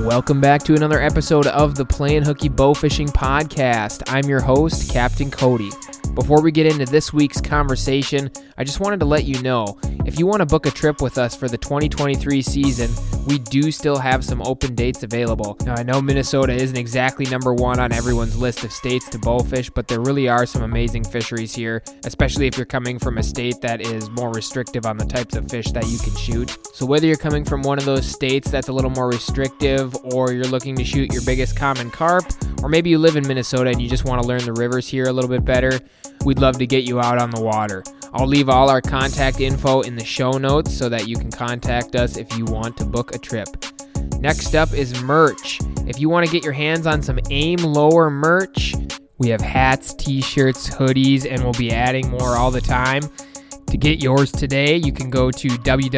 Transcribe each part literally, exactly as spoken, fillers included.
Welcome back to another episode of the Playin' Hooky Bowfishing Podcast. I'm your host, Captain Cody. Before we get into this week's conversation, I just wanted to let you know, if you want to book a trip with us for the twenty twenty-three season, we do still have some open dates available. Now, I know Minnesota isn't exactly number one on everyone's list of states to bowfish, but there really are some amazing fisheries here, especially if you're coming from a state that is more restrictive on the types of fish that you can shoot. So whether you're coming from one of those states that's a little more restrictive, or you're looking to shoot your biggest common carp, or maybe you live in Minnesota and you just want to learn the rivers here a little bit better, we'd love to get you out on the water. I'll leave all our contact info in the show notes so that you can contact us if you want to book a trip. Next up is merch. If you want to get your hands on some Aim Lower merch, we have hats, t-shirts, hoodies, and we'll be adding more all the time. To get yours today, you can go to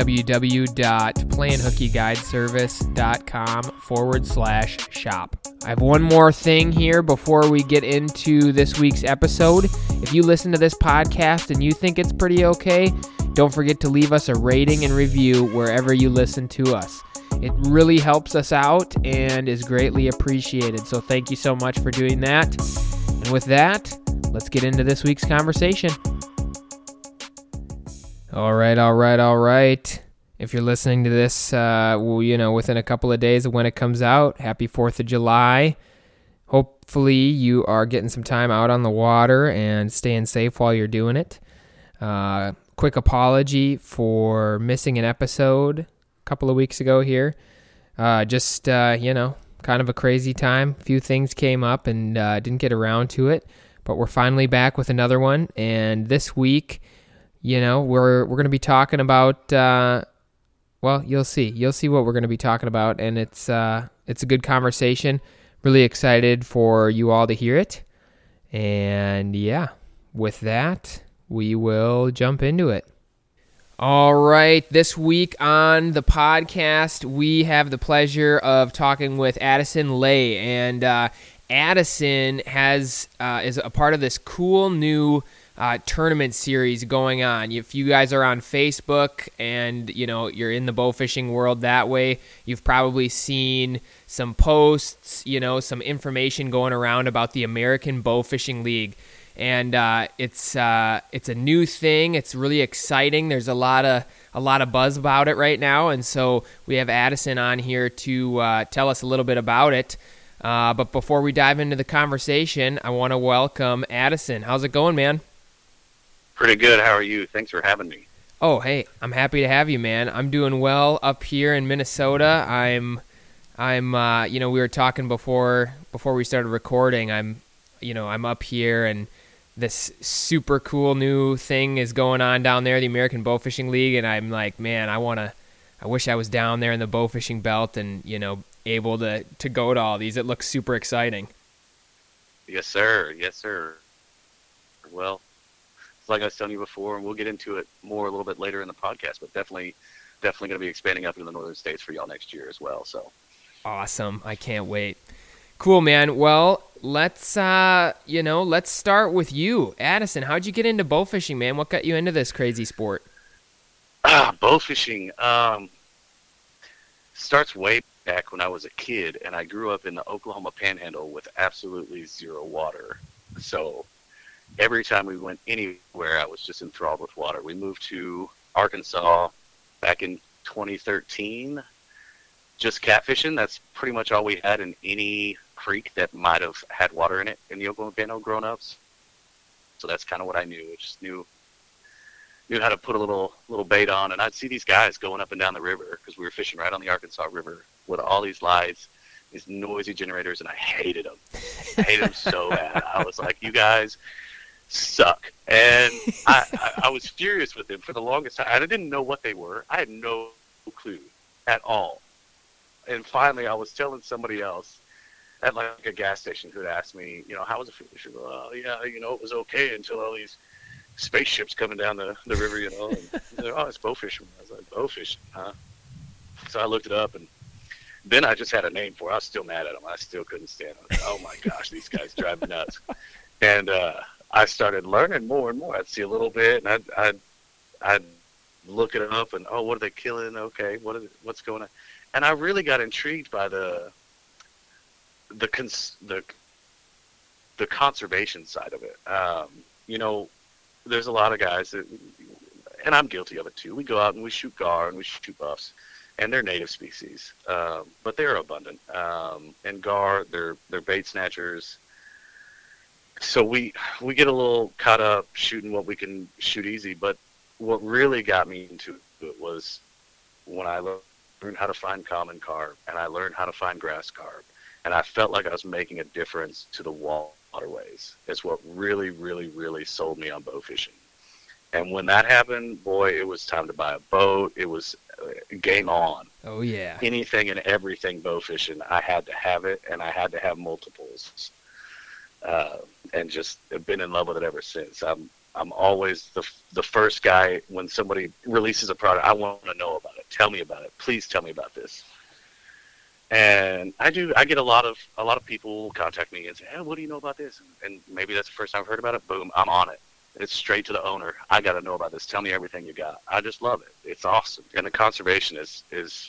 www.playinhookyguideservice.com forward slash shop. I have one more thing here before we get into this week's episode. If you listen to this podcast and you think it's pretty okay, don't forget to leave us a rating and review wherever you listen to us. It really helps us out and is greatly appreciated. So thank you so much for doing that. And with that, let's get into this week's conversation. All right, all right, all right. If you're listening to this, uh, well, you know, within a couple of days of when it comes out, happy fourth of July. Hopefully you are getting some time out on the water and staying safe while you're doing it. Uh, quick apology for missing an episode a couple of weeks ago here. Uh, just, uh, you know, kind of a crazy time. A few things came up and uh, didn't get around to it. But we're finally back with another one. And this week, you know, we're we're going to be talking about, uh, well, you'll see. You'll see what we're going to be talking about, and it's uh, it's a good conversation. Really excited for you all to hear it. And, yeah, with that, we will jump into it. All right, this week on the podcast, we have the pleasure of talking with Addison Lay, and uh, Addison has uh, is a part of this cool new Uh, tournament series going on. If you guys are on Facebook and you know you're in the bowfishing world that way, you've probably seen some posts, you know, some information going around about the American Bowfishing League, and uh, it's uh, it's a new thing. It's really exciting. There's a lot of a lot of buzz about it right now, and so we have Addison on here to uh, tell us a little bit about it. Uh, but before we dive into the conversation, I want to welcome Addison. How's it going, man? Pretty good. How are you? Thanks for having me. Oh, hey, I'm happy to have you, man. I'm doing well up here in Minnesota. I'm, I'm, uh, you know, we were talking before before we started recording. I'm, you know, I'm up here, and this super cool new thing is going on down there, the American Bowfishing League, and I'm like, man, I wanna, I wish I was down there in the bowfishing belt and you know able to to go to all these. It looks super exciting. Yes, sir. Yes, sir. Well, like I was telling you before, and we'll get into it more a little bit later in the podcast, but definitely definitely going to be expanding up into the northern states for y'all next year as well. So awesome. I can't wait. Cool, man. Well, let's uh you know let's start with you, Addison. How'd you get into bowfishing, man? What got you into this crazy sport? Ah, bowfishing um starts way back when I was a kid, and I grew up in the Oklahoma Panhandle with absolutely zero water. So every time we went anywhere, I was just enthralled with water. We moved to Arkansas back in twenty thirteen, just catfishing. That's pretty much all we had in any creek that might have had water in it in the Oklahoma Panhandle growing up. So that's kind of what I knew. I just knew knew how to put a little little bait on, and I'd see these guys going up and down the river because we were fishing right on the Arkansas River with all these lights, these noisy generators, and I hated them. I hated them so bad. I was like, you guys suck. And I, I, I was furious with them for the longest time. I didn't know what they were. I had no clue at all. And finally, I was telling somebody else at like a gas station who had asked me, you know, how was it fishing? Well, yeah, you know, it was okay until all these spaceships coming down the, the river, you know. And they're, oh, it's bow fishing. I was like, bow fishing, huh? So I looked it up, and then I just had a name for it. I was still mad at them. I still couldn't stand it. I was like, oh my gosh, these guys drive me nuts. And uh, I started learning more and more. I'd see a little bit, and I'd, I'd, I'd look it up, and, oh, what are they killing? Okay, what is it, what's going on? and I really got intrigued by the the cons- the the conservation side of it. Um, you know, there's a lot of guys that, and I'm guilty of it too. We go out and we shoot gar and we shoot buffs, and they're native species, um, but they're abundant. Um, and gar, they're they're bait snatchers. So we we get a little caught up shooting what we can shoot easy. But what really got me into it was when I learned how to find common carp, and I learned how to find grass carp, and I felt like I was making a difference to the waterways. It's what really, really, really sold me on bow fishing. And when that happened, boy, it was time to buy a boat. It was uh, game on. Oh, yeah. Anything and everything bow fishing, I had to have it, and I had to have multiples. Uh, and just have been in love with it ever since. I'm I'm always the the first guy when somebody releases a product. I want to know about it. Tell me about it. Please tell me about this. And I do. I get a lot of a lot of people contact me and say, "Hey, what do you know about this?" And maybe that's the first time I've heard about it. Boom, I'm on it. It's straight to the owner. I got to know about this. Tell me everything you got. I just love it. It's awesome. And the conservation is is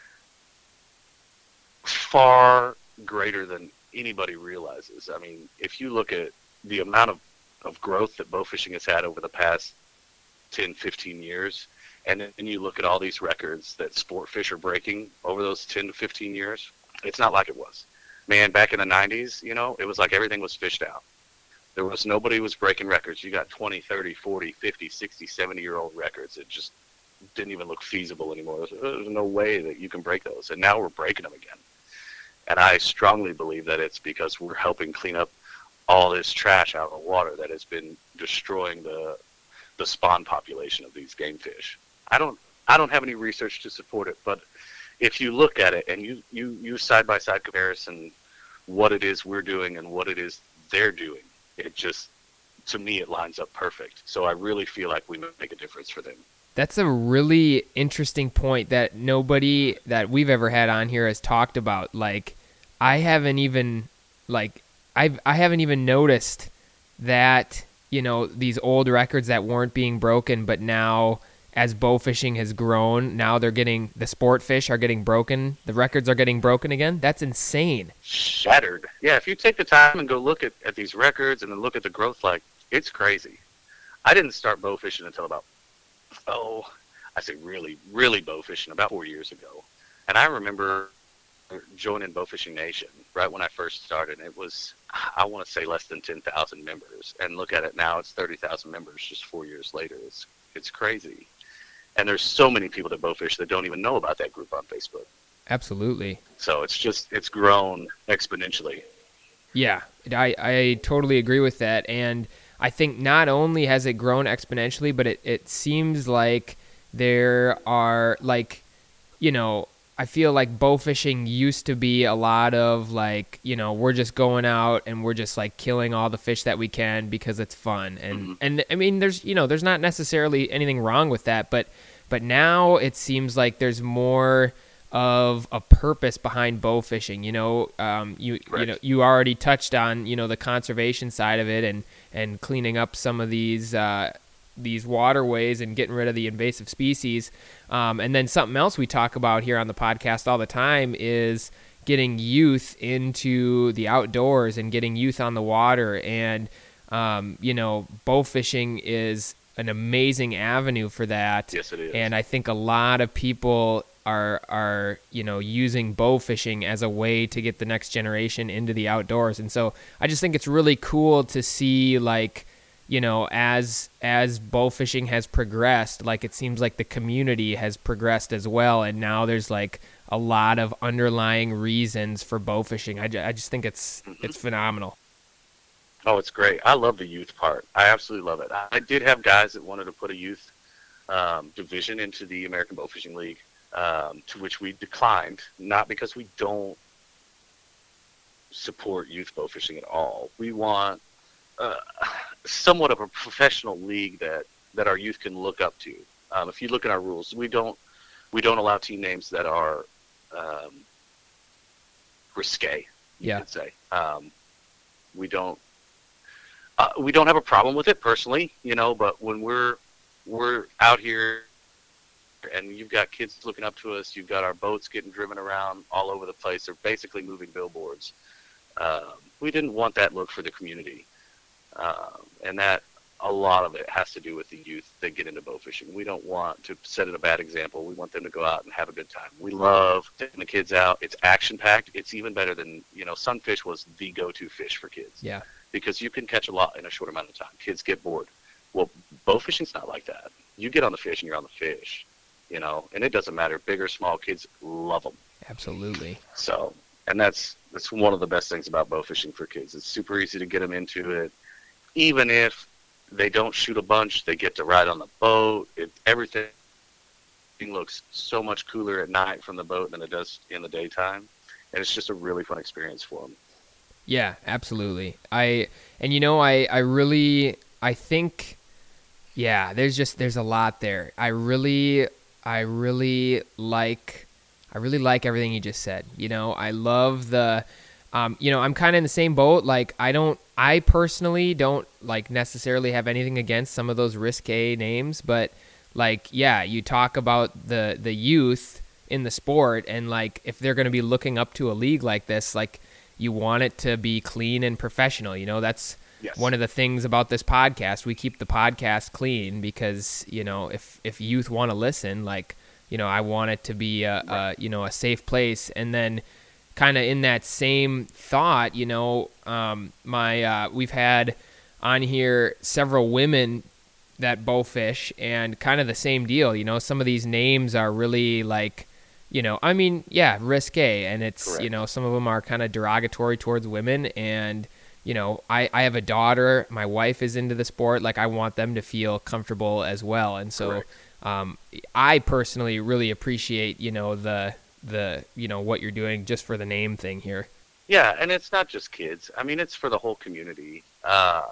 far greater than anybody realizes. I mean, if you look at the amount of, of growth that bow fishing has had over the past ten, fifteen years, and then you look at all these records that sport fish are breaking over those ten to fifteen years, it's not like it was. Man, back in the nineties, you know, it was like everything was fished out. There was nobody was breaking records. You got twenty, thirty, forty, fifty, sixty, seventy-year-old records. It just didn't even look feasible anymore. There's no way that you can break those. And now we're breaking them again. And I strongly believe that it's because we're helping clean up all this trash out of the water that has been destroying the the spawn population of these game fish. I don't I don't have any research to support it, but if you look at it and you you you side by side comparison what it is we're doing and what it is they're doing, it just, to me, it lines up perfect. So I really feel like we make a difference for them. That's a really interesting point that nobody that we've ever had on here has talked about. Like, I haven't even, like, I've, I haven't even noticed that, you know, these old records that weren't being broken, but now as bow fishing has grown, now they're getting, the sport fish are getting broken. The records are getting broken again. That's insane. Shattered. Yeah, if you take the time and go look at, at these records and then look at the growth, like, it's crazy. I didn't start bow fishing until about oh, I say really, really bow fishing about four years ago. And I remember joining Bow Fishing Nation right when I first started. It was, I want to say, less than ten thousand members. And look at it now, it's thirty thousand members just four years later. It's it's crazy. And there's so many people that bow fish that don't even know about that group on Facebook. Absolutely. So it's just, it's grown exponentially. Yeah, I, I totally agree with that. And I think not only has it grown exponentially, but it, it seems like there are, like, you know, I feel like bow fishing used to be a lot of, like, you know, we're just going out and we're just, like, killing all the fish that we can because it's fun. And, mm-hmm. and I mean, there's, you know, there's not necessarily anything wrong with that, but, but now it seems like there's more of a purpose behind bow fishing. You know, um, you Correct. you know, you already touched on, you know, the conservation side of it and, and cleaning up some of these uh, these waterways and getting rid of the invasive species. Um, and then something else we talk about here on the podcast all the time is getting youth into the outdoors and getting youth on the water. And, um, you know, bow fishing is an amazing avenue for that. Yes, it is. And I think a lot of people are are you know using bow fishing as a way to get the next generation into the outdoors. And so I just think it's really cool to see, like, you know, as as bow fishing has progressed, like, it seems like the community has progressed as well, and now there's like a lot of underlying reasons for bow fishing. I, ju- I just think it's mm-hmm. it's phenomenal. Oh, it's great. I love the youth part. I absolutely love it. I, I did have guys that wanted to put a youth um, division into the American Bow Fishing League. Um, to which we declined, not because we don't support youth bow fishing at all. We want uh, somewhat of a professional league that, that our youth can look up to. Um, if you look at our rules, we don't we don't allow team names that are um, risque. You yeah. could say um, we don't uh, we don't have a problem with it personally, you know. But when we're we're out here and you've got kids looking up to us. You've got our boats getting driven around all over the place. They're basically moving billboards. Um, we didn't want that look for the community, um, and that a lot of it has to do with the youth that get into bow fishing. We don't want to set it a bad example. We want them to go out and have a good time. We love taking the kids out. It's action-packed. It's even better than, you know, sunfish was the go-to fish for kids. Yeah. Because you can catch a lot in a short amount of time. Kids get bored. Well, bow fishing's not like that. You get on the fish and you're on the fish, you know, and it doesn't matter, big or small, kids love them. Absolutely. So, and that's that's one of the best things about bow fishing for kids. It's super easy to get them into it. Even if they don't shoot a bunch, they get to ride on the boat. It, everything looks so much cooler at night from the boat than it does in the daytime. And it's just a really fun experience for them. Yeah, absolutely. I, and you know, I, I really, I think, yeah, there's just, there's a lot there. I really, I really like, I really like everything you just said. You know, I love the, um, you know, I'm kind of in the same boat. Like, I don't, I personally don't like necessarily have anything against some of those risque names, but like, yeah, you talk about the, the youth in the sport, and like, if they're going to be looking up to a league like this, like, you want it to be clean and professional. You know, that's yes. one of the things about this podcast. We keep the podcast clean because, you know, if, if youth want to listen, like, you know, I want it to be a, right. a you know, a safe place. And then kind of in that same thought, you know, um, my, uh, we've had on here several women that bow fish, and kind of the same deal. You know, some of these names are really like, you know, I mean, yeah, risque, and it's, Correct. You know, some of them are kind of derogatory towards women. And, you know, I, I have a daughter, my wife is into the sport. Like, I want them to feel comfortable as well. And so, um, I personally really appreciate, you know, the, the, you know, what you're doing just for the name thing here. Yeah. And it's not just kids. I mean, it's for the whole community. Uh,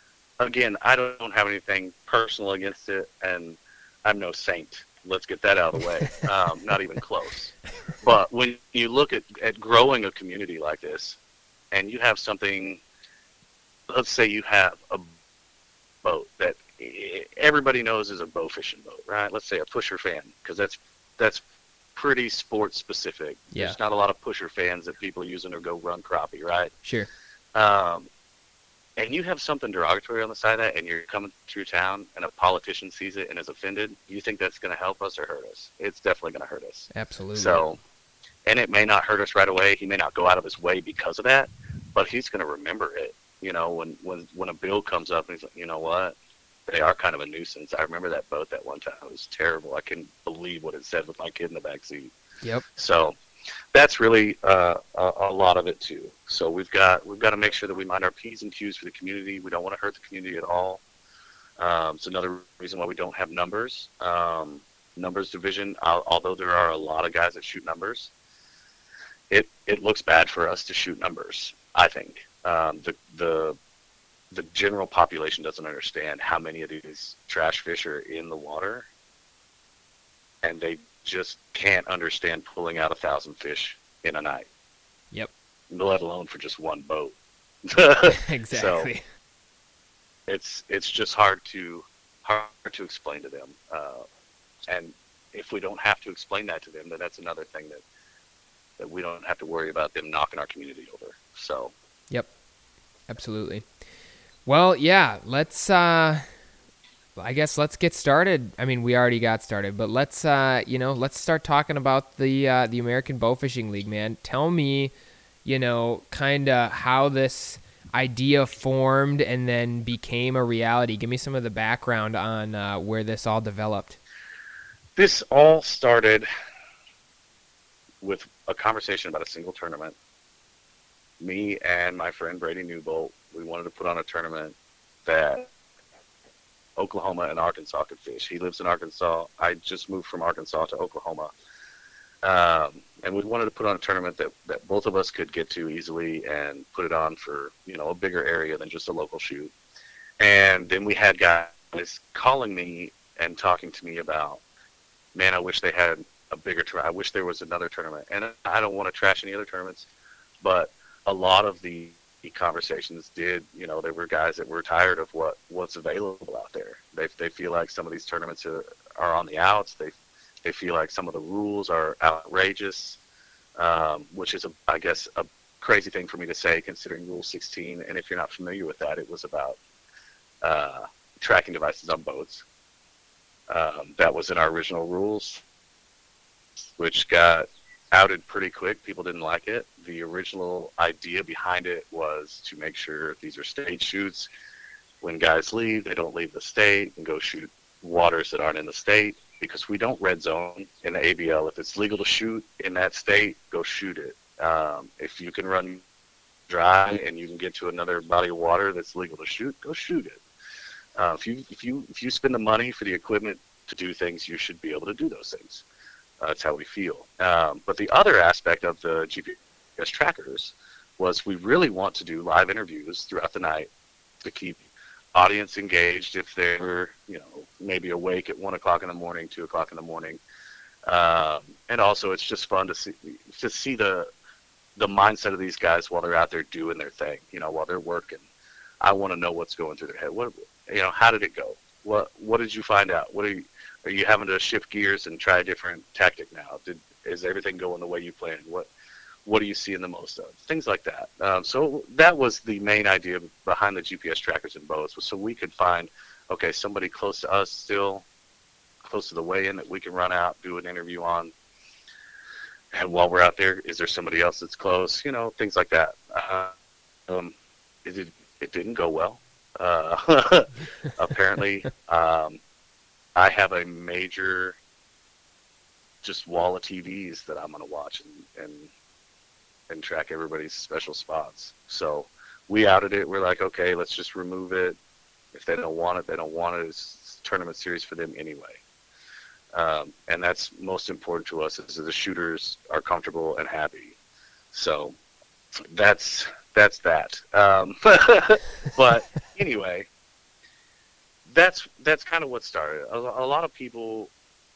again, I don't have anything personal against it, and I'm no saint. Let's get that out of the way. Um, not even close. But when you look at, at growing a community like this, and you have something, let's say you have a boat that everybody knows is a bow fishing boat, right? Let's say a pusher fan, because that's that's pretty sports specific. Yeah. There's not a lot of pusher fans that people are using to go run crappie, right? Sure. Um, and you have something derogatory on the side of that, and you're coming through town, and a politician sees it and is offended, you think that's going to help us or hurt us? It's definitely going to hurt us. Absolutely. So, and it may not hurt us right away. He may not go out of his way because of that, but he's going to remember it. You know, when, when, when a bill comes up, and he's like, you know what? They are kind of a nuisance. I remember that boat that one time. It was terrible. I couldn't believe what it said with my kid in the back seat. Yep. So that's really uh, a, a lot of it too. So we've got we've got to make sure that we mind our P's and Q's for the community. We don't want to hurt the community at all. Um, it's another reason why we don't have numbers. Um, numbers division, uh, although there are a lot of guys that shoot numbers, it it looks bad for us to shoot numbers, I think. Um, the the the general population doesn't understand how many of these trash fish are in the water, and they just can't understand pulling out a thousand fish in a night. Yep. Let alone for just one boat. Exactly. So it's it's just hard to hard to explain to them, uh, and if we don't have to explain that to them, then that's another thing that that we don't have to worry about them knocking our community over. So. Yep. Absolutely. Well, yeah, let's, uh, I guess let's get started. I mean, we already got started, but let's, uh, you know, let's start talking about the, uh, the American Bow Fishing League, man. Tell me, you know, kind of how this idea formed and then became a reality. Give me some of the background on uh, where this all developed. This all started with a conversation about a single tournament. Me and my friend Brady Newbolt, we wanted to put on a tournament that Oklahoma and Arkansas could fish. He lives in Arkansas. I just moved from Arkansas to Oklahoma. Um, and we wanted to put on a tournament that, that both of us could get to easily and put it on for, you know, a bigger area than just a local shoot. And then we had guys calling me and talking to me about, man, I wish they had a bigger tournament. I wish there was another tournament. And I don't want to trash any other tournaments, but a lot of the conversations did, you know, there were guys that were tired of what what's available out there. They they feel like some of these tournaments are, are on the outs. They They feel like some of the rules are outrageous, um, which is, a, I guess, a crazy thing for me to say considering Rule sixteen. And if you're not familiar with that, it was about uh, tracking devices on boats. Um, that was in our original rules, which got outed pretty quick. People didn't like it. The original idea behind it was to make sure these are state shoots. When guys leave, they don't leave the state and go shoot waters that aren't in the state, because we don't red zone in the A B L. If it's legal to shoot in that state, go shoot it. Um, if you can run dry and you can get to another body of water that's legal to shoot, go shoot it. Uh, if you if you if you spend the money for the equipment to do things, you should be able to do those things. Uh, that's how we feel. Um, but the other aspect of the G P S trackers was we really want to do live interviews throughout the night to keep audience engaged if they're, you know, maybe awake at one o'clock in the morning, two o'clock in the morning. Um, and also it's just fun to see, to see the, the mindset of these guys while they're out there doing their thing, you know, while they're working. I want to know what's going through their head. What, you know, how did it go? What, what did you find out? What are you, are you having to shift gears and try a different tactic now? Did, is everything going the way you planned? What, what are you seeing the most of? Things like that. Um, so that was the main idea behind the G P S trackers in boats, was so we could find, okay, somebody close to us still, close to the weigh-in that we can run out, do an interview on. And while we're out there, is there somebody else that's close? You know, things like that. Uh, um, it, did, it didn't go well. Uh, apparently, um, I have a major just wall of T Vs that I'm going to watch and, and and track everybody's special spots. So we outed it. We're like, okay, let's just remove it. If they don't want it, they don't want it. It's a tournament series for them anyway. Um, and that's most important to us, is that the shooters are comfortable and happy. So that's that's that. Um, but anyway, that's that's kind of what started. A, a lot of people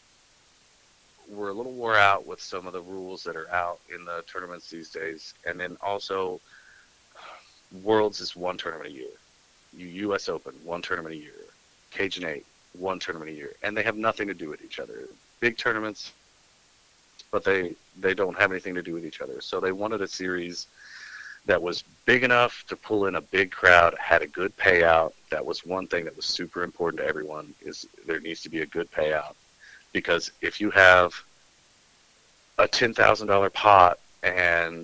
were a little wore out with some of the rules that are out in the tournaments these days. And then also, Worlds is one tournament a year. You U S Open, one tournament a year. Cajun eight, one tournament a year. And they have nothing to do with each other. Big tournaments, but they, they don't have anything to do with each other. So they wanted a series that was big enough to pull in a big crowd, had a good payout. That was one thing that was super important to everyone, is there needs to be a good payout. Because if you have a ten thousand dollars pot and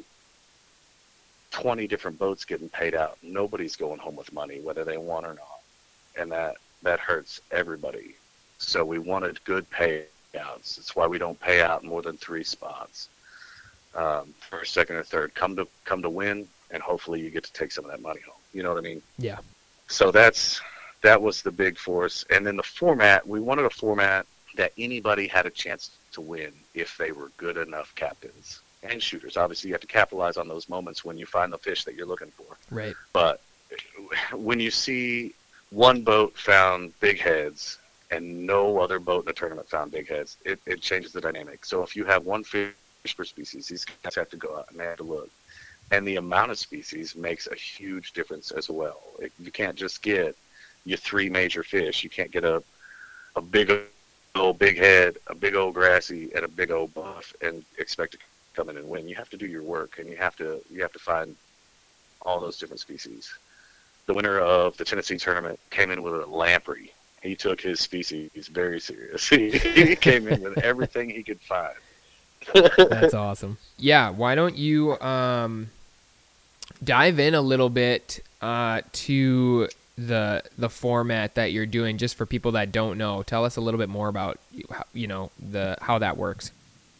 twenty different boats getting paid out, nobody's going home with money, whether they want or not. And that, that hurts everybody. So we wanted good payouts. That's why we don't pay out more than three spots. Um, first, second, or third. Come to come to win, and hopefully you get to take some of that money home. You know what I mean? Yeah. So that's that was the big force. And then the format, we wanted a format that anybody had a chance to win if they were good enough captains and shooters. Obviously, you have to capitalize on those moments when you find the fish that you're looking for. Right. But when you see one boat found big heads and no other boat in the tournament found big heads, it, it changes the dynamic. So if you have one fish per species, these guys have to go out and they have to look. And the amount of species makes a huge difference as well. It, you can't just get your three major fish. You can't get a, a big old big head, a big old grassy, and a big old buff and expect to come in and win. You have to do your work, and you have to you have to find all those different species. The winner of the Tennessee tournament came in with a lamprey. He took his species very serious. He came in with everything he could find. That's awesome. Yeah, why don't you um, dive in a little bit uh, to the the format that you're doing, just for people that don't know. Tell us a little bit more about, you know, the how that works.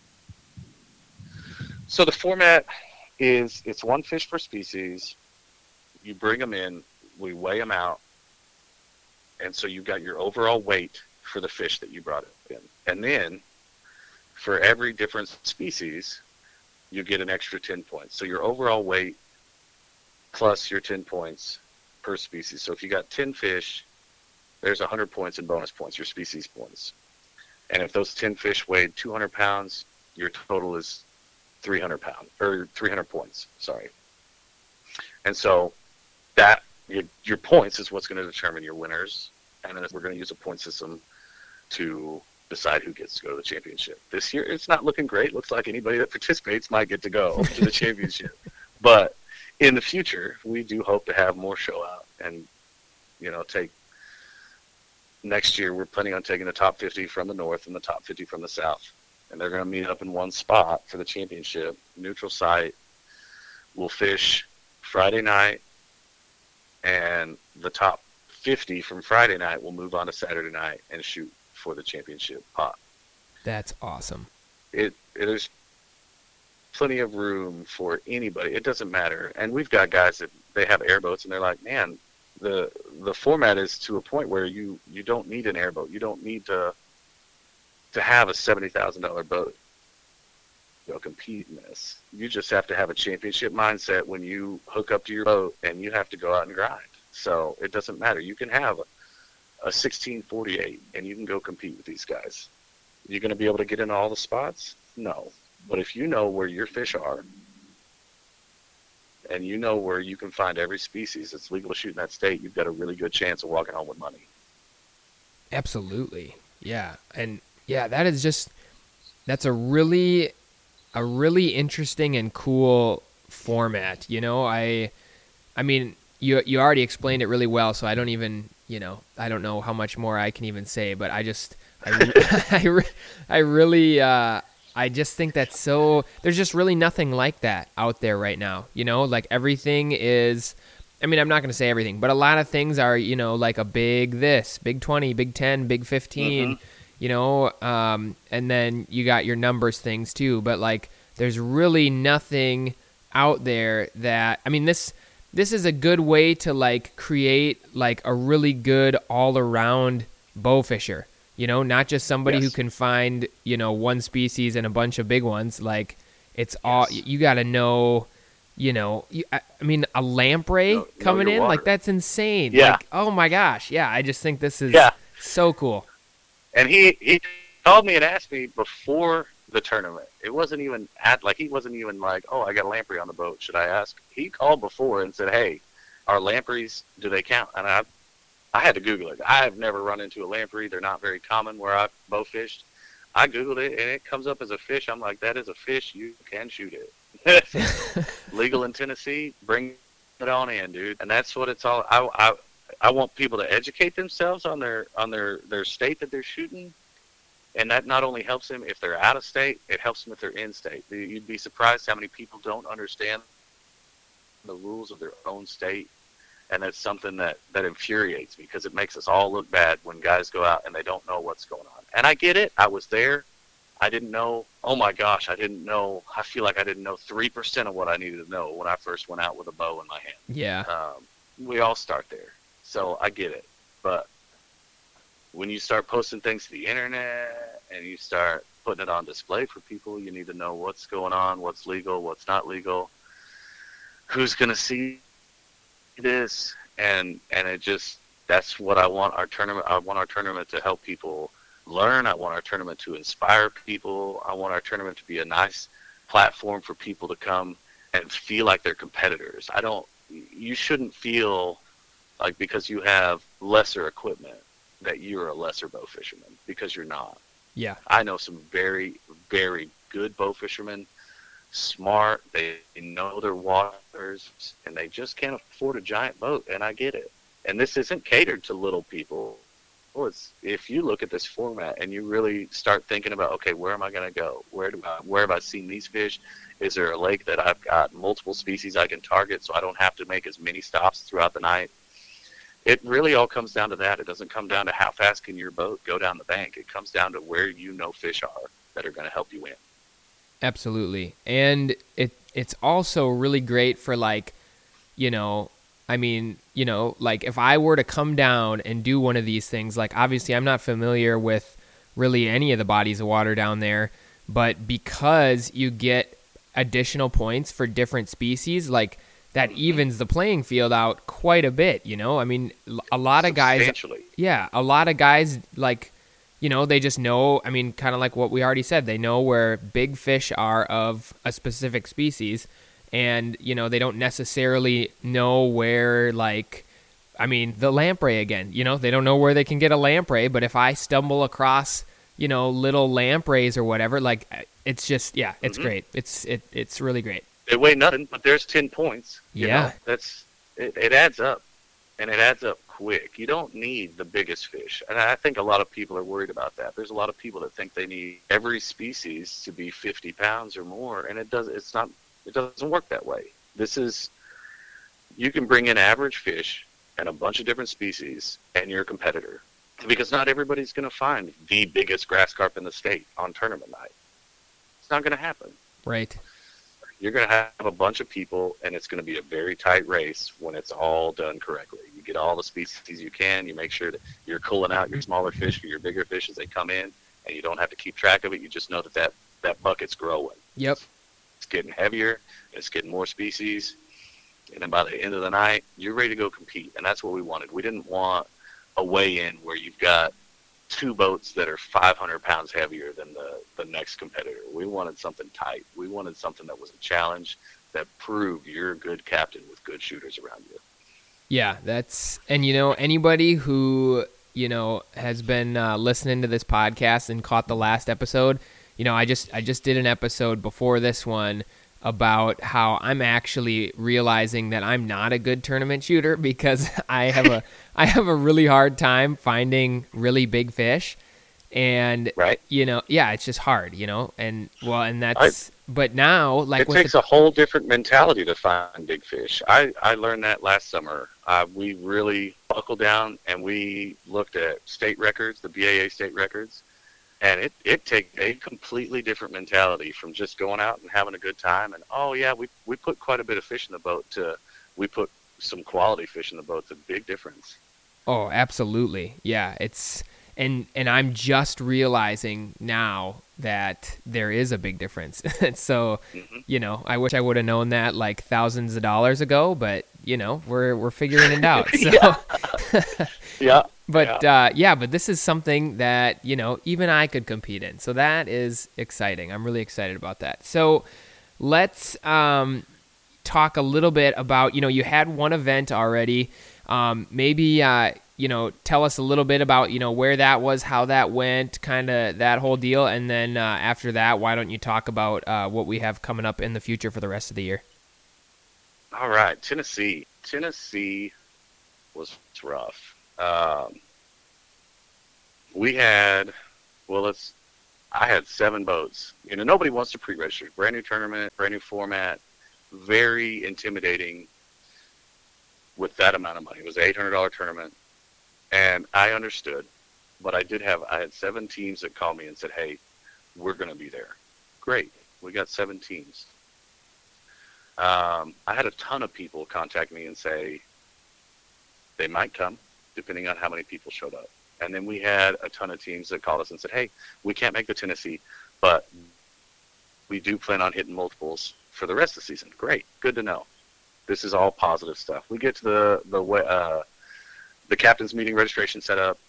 So the format is, it's one fish per species. You bring them in, we weigh them out, and so you got your overall weight for the fish that you brought in. And then for every different species, you get an extra ten points. So your overall weight plus your ten points per species. So if you got ten fish, there's one hundred points in bonus points, your species points. And if those ten fish weighed two hundred pounds, your total is three hundred pounds, or three hundred points, sorry. And so that, your, your points is what's going to determine your winners. And then we're going to use a point system to decide who gets to go to the championship. This year, it's not looking great. Looks like anybody that participates might get to go to the championship. But in the future, we do hope to have more show out and, you know, take next year. We're planning on taking the top fifty from the north and the top fifty from the south, and they're going to meet up in one spot for the championship. Neutral site. We'll fish Friday night, and the top fifty from Friday night will move on to Saturday night and shoot for the championship pot. That's awesome. It, it there's plenty of room for anybody. It doesn't matter. And we've got guys that they have airboats, and they're like, man, the the format is to a point where you, you don't need an airboat. You don't need to to have a seventy thousand dollars boat to go compete in this. You just have to have a championship mindset when you hook up to your boat, and you have to go out and grind. So it doesn't matter. You can have a, a sixteen forty-eight, and you can go compete with these guys. You're going to be able to get in all the spots? No. But if you know where your fish are, and you know where you can find every species that's legal to shoot in that state, you've got a really good chance of walking home with money. Absolutely. Yeah. And yeah, that is just, that's a really, a really interesting and cool format. You know, I, I mean, you, you already explained it really well, so I don't even, you know, I don't know how much more I can even say, but I just, I, I, re- I really, uh, I just think that's so, there's just really nothing like that out there right now. You know, like everything is, I mean, I'm not going to say everything, but a lot of things are, you know, like a big this, big twenty, big ten, big fifteen, mm-hmm. you know, um, and then you got your numbers things too. But like, there's really nothing out there that, I mean, this, this is a good way to like create like a really good all around bow fisher. You know, not just somebody yes. who can find, you know, one species and a bunch of big ones. Like, it's yes. all, you got to know, you know, you, I, I mean, a lamprey know, coming know in, water. Like, that's insane. Yeah. Like, oh my gosh. Yeah, I just think this is yeah. so cool. And he, he called me and asked me before the tournament. It wasn't even at, like, he wasn't even like, oh, I got a lamprey on the boat. Should I ask? He called before and said, hey, are lampreys, do they count? And I I had to Google it. I have never run into a lamprey. They're not very common where I bow fished. I Googled it, and it comes up as a fish. I'm like, that is a fish. You can shoot it. Legal in Tennessee, bring it on in, dude. And that's what it's all. I, I, I want people to educate themselves on their on their, their state that they're shooting. And that not only helps them if they're out of state, it helps them if they're in state. You'd be surprised how many people don't understand the rules of their own state. And it's something that, that infuriates me because it makes us all look bad when guys go out and they don't know what's going on. And I get it. I was there. I didn't know. Oh, my gosh, I didn't know. I feel like I didn't know three percent of what I needed to know when I first went out with a bow in my hand. Yeah. Um, we all start there. So I get it. But when you start posting things to the internet and you start putting it on display for people, you need to know what's going on, what's legal, what's not legal, who's going to see this, and and it just, that's what I want our tournament I want our tournament to help people learn. I want our tournament to inspire people. I want our tournament to be a nice platform for people to come and feel like they're competitors. I don't you shouldn't feel like because you have lesser equipment that you're a lesser bow fisherman, because you're not. Yeah. I know some very, very good bow fishermen, smart, they know their waters, and they just can't afford a giant boat, and I get it. And this isn't catered to little people. Well, it's, if you look at this format and you really start thinking about, okay, where am I going to go? Where do I, where have I seen these fish? Is there a lake that I've got multiple species I can target so I don't have to make as many stops throughout the night? It really all comes down to that. It doesn't come down to how fast can your boat go down the bank. It comes down to where you know fish are that are going to help you win. Absolutely. And it it's also really great for, like, you know, I mean, you know, like if I were to come down and do one of these things, like obviously I'm not familiar with really any of the bodies of water down there, but because you get additional points for different species, like that evens the playing field out quite a bit, you know? I mean, a lot of guys, yeah, a lot of guys, like, you know, they just know, I mean, kind of like what we already said, they know where big fish are of a specific species, and, you know, they don't necessarily know where, like, I mean, the lamprey again, you know, they don't know where they can get a lamprey, but if I stumble across you know, little lampreys or whatever. Like, it's just, yeah, it's Mhm. great. It's it it's really great. They weigh nothing, but there's ten points. You Yeah. know, that's it, it adds up, and it adds up quick. You don't need the biggest fish, and I think a lot of people are worried about that. There's a lot of people that think they need every species to be fifty pounds or more, and it does. It's not. It doesn't work that way. This is. You can bring in average fish and a bunch of different species, and you're a competitor, because not everybody's going to find the biggest grass carp in the state on tournament night. It's not going to happen. Right. You're going to have a bunch of people, and it's going to be a very tight race when it's all done correctly. You get all the species you can. You make sure that you're culling out your smaller fish for your bigger fish as they come in, and you don't have to keep track of it. You just know that that, that bucket's growing. Yep. It's getting heavier. It's getting more species. And then by the end of the night, you're ready to go compete. And that's what we wanted. We didn't want a weigh-in where you've got two boats that are five hundred pounds heavier than the, the next competitor. We wanted something tight. We wanted something that was a challenge that proved you're a good captain with good shooters around you. Yeah, that's, and you know, anybody who, you know, has been uh, listening to this podcast and caught the last episode, you know, I just, I just did an episode before this one about how I'm actually realizing that I'm not a good tournament shooter because I have a I have a really hard time finding really big fish, and right, you know, yeah, it's just hard, you know, and well, and that's I, but now like it with takes the, a whole different mentality to find big fish. I I learned that last summer. Uh, we really buckled down and we looked at state records, the B A A state records. And it, it takes a completely different mentality from just going out and having a good time. And, oh, yeah, we we put quite a bit of fish in the boat to we put some quality fish in the boat. It's a big difference. Oh, absolutely. Yeah, it's and and I'm just realizing now that there is a big difference. So, mm-hmm. you know, I wish I would have known that like thousands of dollars ago, but, you know, we're we're figuring it out. So. yeah. yeah. But yeah. Uh, yeah, but this is something that, you know, even I could compete in. So that is exciting. I'm really excited about that. So let's um, talk a little bit about, you know, you had one event already. Um, maybe, uh, you know, tell us a little bit about, you know, where that was, how that went, kind of that whole deal. And then uh, after that, why don't you talk about uh, what we have coming up in the future for the rest of the year? All right. Tennessee. Tennessee was rough. Um, we had, well, let's, I had seven boats. You know, nobody wants to pre-register. Brand new tournament, brand new format, very intimidating with that amount of money. It was an eight hundred dollars tournament, and I understood, but I did have, I had seven teams that called me and said, hey, we're going to be there. Great. We got seven teams. Um, I had a ton of people contact me and say they might come, depending on how many people showed up. And then we had a ton of teams that called us and said, hey, we can't make the Tennessee, but we do plan on hitting multiples for the rest of the season. Great. Good to know. This is all positive stuff. We get to the the uh, the captain's meeting registration set up,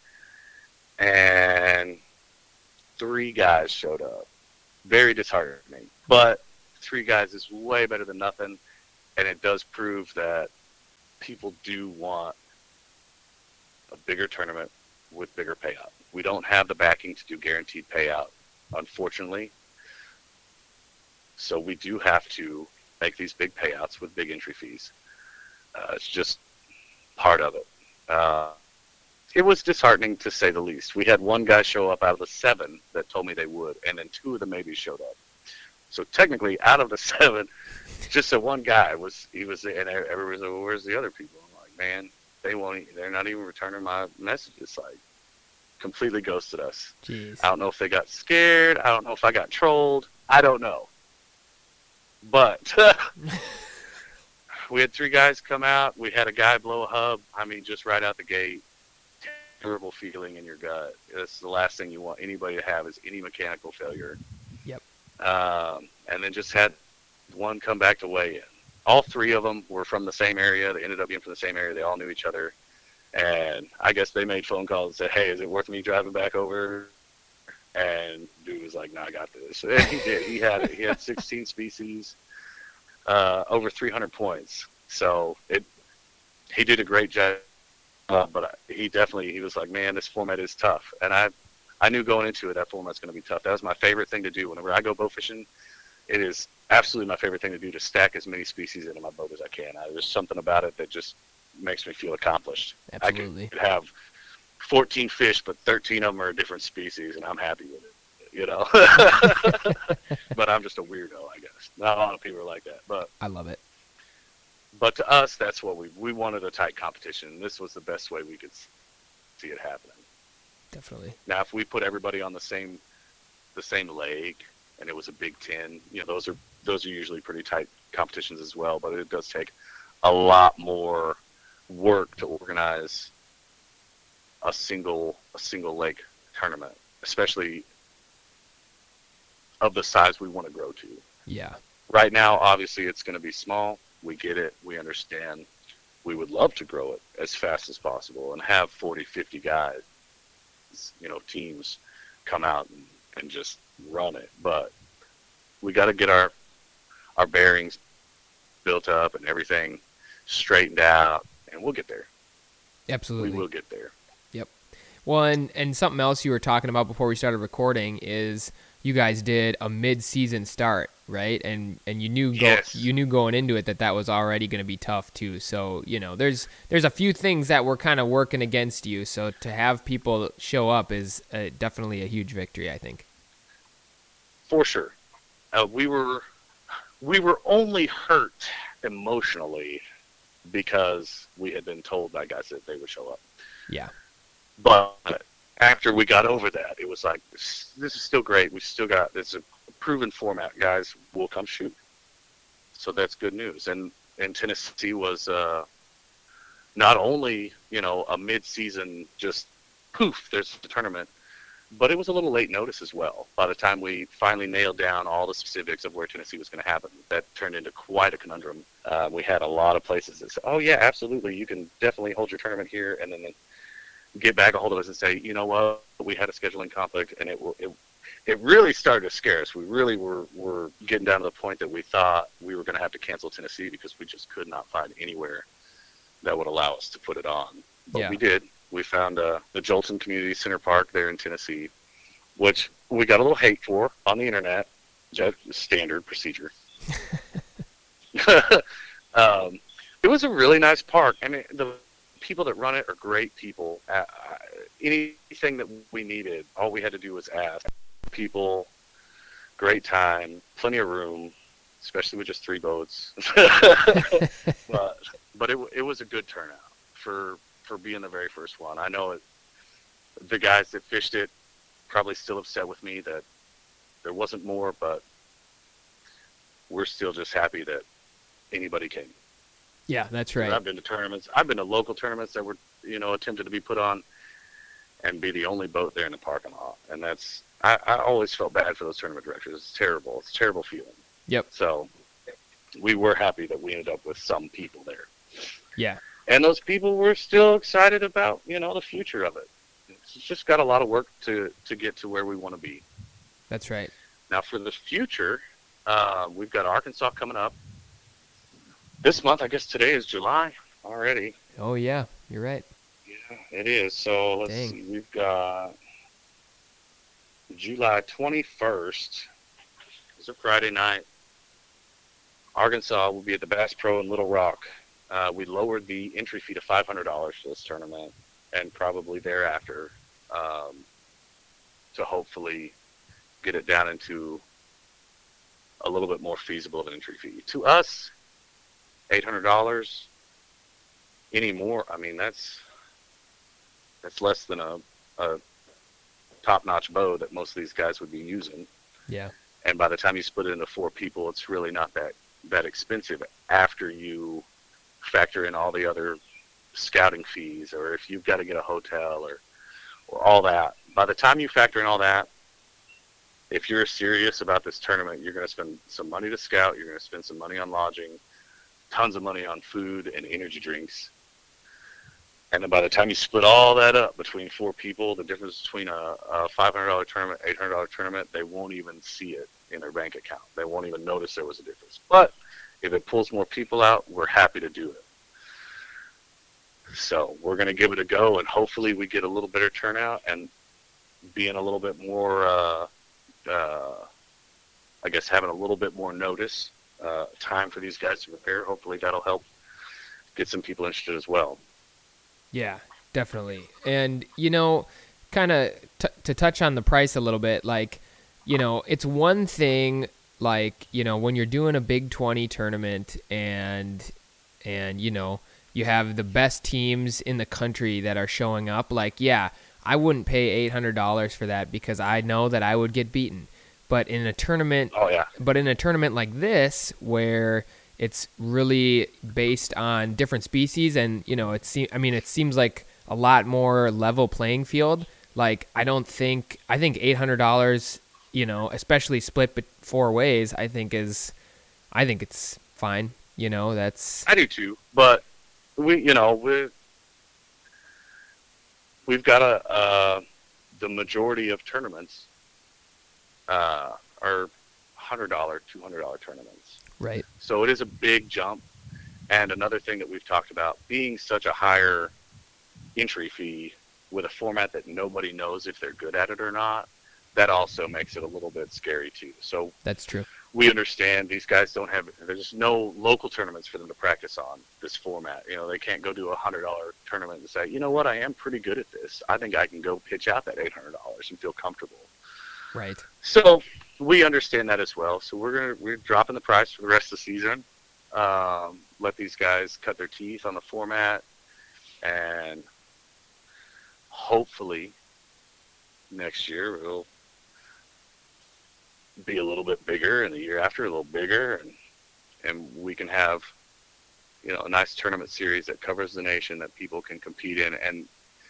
and three guys showed up. Very disheartening. But three guys is way better than nothing, and it does prove that people do want a bigger tournament with bigger payout. We don't have the backing to do guaranteed payout, unfortunately. So we do have to make these big payouts with big entry fees. Uh, it's just part of it. Uh, it was disheartening, to say the least. We had one guy show up out of the seven that told me they would, and then two of the maybe showed up. So technically, out of the seven, just the one guy was, he was, and everybody was like, well, where's the other people? I'm like, man, they won't, they're not even returning my messages. Like, completely ghosted us. Jeez. I don't know if they got scared. I don't know if I got trolled. I don't know. But we had three guys come out. We had a guy blow a hub. I mean, just right out the gate. Terrible feeling in your gut. That's the last thing you want anybody to have, is any mechanical failure. Yep. Um, and then just had one come back to weigh in. All three of them were from the same area. They ended up being from the same area. They all knew each other. And I guess they made phone calls and said, hey, is it worth me driving back over? And dude was like, no, I got this. And he did. He had it. He had sixteen species, uh, over three hundred points. So it, he did a great job. Uh, but he definitely, he was like, man, this format is tough. And I, I knew going into it that format's going to be tough. That was my favorite thing to do. Whenever I go bow fishing, it is absolutely my favorite thing to do to stack as many species into my boat as I can. I, there's something about it that just makes me feel accomplished. Absolutely. I could have fourteen fish, but thirteen of them are a different species, and I'm happy with it. You know, but I'm just a weirdo, I guess. Not a lot of people are like that, but I love it. But to us, that's what we we wanted a tight competition. This was the best way we could see it happening. Definitely. Now, if we put everybody on the same the same leg, and it was a Big Ten, you know, those are those are usually pretty tight competitions as well. But it does take a lot more work to organize a single a single lake tournament, especially of the size we want to grow to. Yeah. Right now, obviously, it's going to be small. We get it. We understand. We would love to grow it as fast as possible and have forty, fifty guys, you know, teams come out and, and just run it. But we got to get our our bearings built up and everything straightened out, and we'll get there. Absolutely. We will get there. Yep. Well, and, and something else you were talking about before we started recording is you guys did a mid-season start, right? And and you knew go, Yes. you knew going into it that that was already going to be tough too. So, you know, there's there's a few things that were kind of working against you. So to have people show up is uh, definitely a huge victory, I think. For sure. Uh, we were we were only hurt emotionally because we had been told by guys that they would show up. Yeah. But after we got over that, it was like, this, this is still great. We still got, this is a proven format. Guys will come shoot. So that's good news. And, and Tennessee was uh, not only, you know, a mid-season just poof, there's the tournament, but it was a little late notice as well. By the time we finally nailed down all the specifics of where Tennessee was going to happen, that turned into quite a conundrum. Uh, we had a lot of places that said, oh, yeah, absolutely, you can definitely hold your tournament here, and then get back a hold of us and say, you know what, we had a scheduling conflict, and it it, it really started to scare us. We really were, were getting down to the point that we thought we were going to have to cancel Tennessee because we just could not find anywhere that would allow us to put it on. But Yeah. we did. We found uh, the Jolton Community Center Park there in Tennessee, which we got a little hate for on the internet. Just standard procedure. um, it was a really nice park. I mean, the people that run it are great people. Uh, anything that we needed, all we had to do was ask. People, great time, plenty of room, especially with just three boats. but but it it was a good turnout for for being the very first one. I know it, the guys that fished it probably still upset with me that there wasn't more, but we're still just happy that anybody came. Yeah, that's right. I've been to tournaments. I've been to local tournaments that were, you know, attempted to be put on, and be the only boat there in the parking lot. And that's, I, I always felt bad for those tournament directors. It's terrible. It's a terrible feeling. Yep. So we were happy that we ended up with some people there. Yeah. And those people were still excited about, you know, the future of it. It's just got a lot of work to, to get to where we want to be. That's right. Now for the future, uh, we've got Arkansas coming up. This month, I guess today is July already. Oh, yeah. You're right. Yeah, it is. So let's Dang. see. We've got July twenty-first. It's a Friday night. Arkansas will be at the Bass Pro in Little Rock. Uh, we lowered the entry fee to five hundred dollars for this tournament, and probably thereafter um, to hopefully get it down into a little bit more feasible of an entry fee. To us, eight hundred dollars. Any more, I mean, that's that's less than a, a top-notch bow that most of these guys would be using. Yeah. And by the time you split it into four people, it's really not that, that expensive after you factor in all the other scouting fees, or if you've got to get a hotel or, or all that. By the time you factor in all that, if you're serious about this tournament, you're going to spend some money to scout, you're going to spend some money on lodging, tons of money on food and energy drinks. And then by the time you split all that up between four people, the difference between a, a five hundred dollars tournament, eight hundred dollars tournament, they won't even see it in their bank account. They won't even notice there was a difference. But if it pulls more people out, we're happy to do it. So we're going to give it a go, and hopefully we get a little better turnout. And being a little bit more, uh, uh, I guess, having a little bit more notice, uh, time for these guys to prepare. Hopefully that'll help get some people interested as well. Yeah, definitely. And, you know, kind of t- to touch on the price a little bit, like, you know, it's one thing, like, you know, when you're doing a Big twenty tournament and, and, you know, you have the best teams in the country that are showing up, like, yeah, I wouldn't pay eight hundred dollars for that because I know that I would get beaten. But in a tournament, Oh yeah, but in a tournament like this, where it's really based on different species, and you know, it seems. I mean, it seems like a lot more level playing field. Like, I don't think I think eight hundred dollars, you know, especially split but four ways, I think is, I think it's fine. You know, that's I do too. But we, you know, we we've got a uh, the majority of tournaments uh, are hundred dollar, two hundred dollar tournaments. right. So it is a big jump. And another thing that we've talked about, being such a higher entry fee with a format that nobody knows if they're good at it or not, that also makes it a little bit scary too. So That's true. we understand these guys don't have, there's no local tournaments for them to practice on this format. You know, they can't go do a hundred dollar tournament and say, you know what, I am pretty good at this. I think I can go pitch out that eight hundred dollars and feel comfortable. Right. So we understand that as well. So we're gonna we're dropping the price for the rest of the season. Um, let these guys cut their teeth on the format, and hopefully next year it'll be a little bit bigger, and the year after a little bigger, and and we can have, you know, a nice tournament series that covers the nation that people can compete in, and